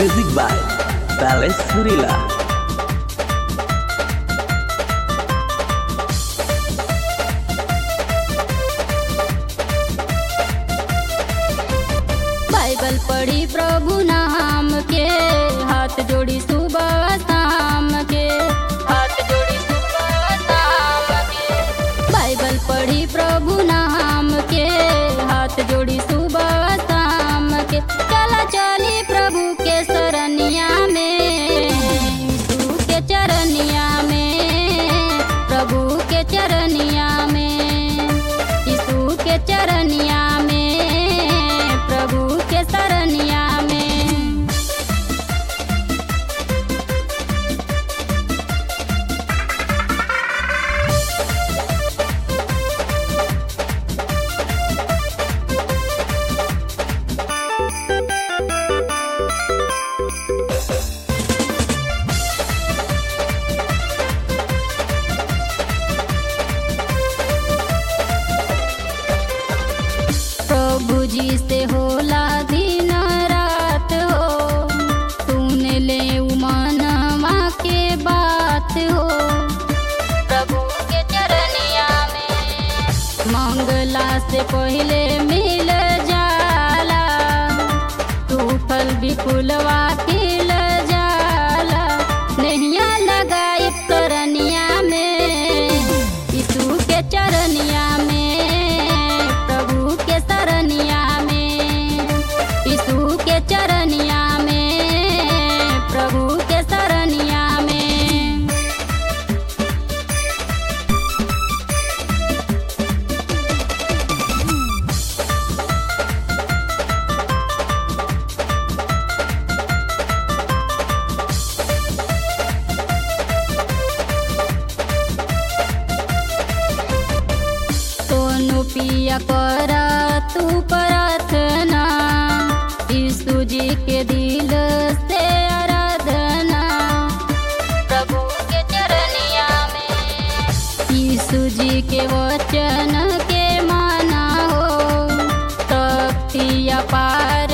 Music by palace Surila. Bible पढ़ी प्रभु नाम के, हाथ जोड़ी सुबह शाम के, हाथ जोड़ी सुबह शाम के। बाइबल पढ़ी प्रभु नाम के, हाथ जोड़ी सुबह शाम के। चला चली प्रभु के शरणिया में, यीशु के चरनिया में, प्रभु के चरनिया में, यीशु के चरनिया में, प्रभु के शरणिया में। प्रभु जी से होला दिन रात हो, सुन ले उमनवा के बात हो। प्रभु के चरनिया में मंगला से पहले मिल जाला, टूटल बिपुलवा खिल जाला। नैया लगाई करनिया में, यीशु के चरनिया में, प्रभु के शरणिया में, यीशु के चरनिया में, प्रभु के शरणिया में। सोनू पिया करा तू प्रार्थना, यीशु जी के दिल से आराधना। प्रभु के चरनिया में यीशु जी के वचन के माना हो, शक्ति अपार